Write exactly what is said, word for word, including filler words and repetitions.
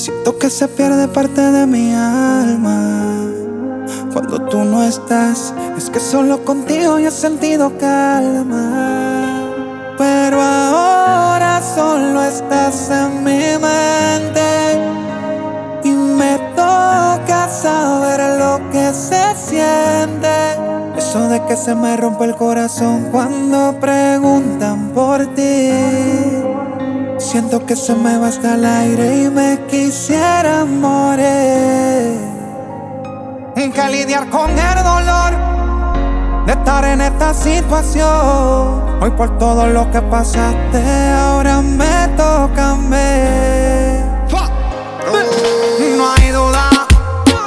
Siento que se pierde parte de mi alma cuando tú no estás. Es que solo contigo yo he sentido calma, pero ahora solo estás en mi mente y me toca saber lo que se siente. Eso de que se me rompe el corazón cuando preguntan por ti. Siento que se me va hasta el aire y me quisiera morir. Que lidiar con el dolor de estar en esta situación. Hoy por todo lo que pasaste, ahora me toca a mí. No hay duda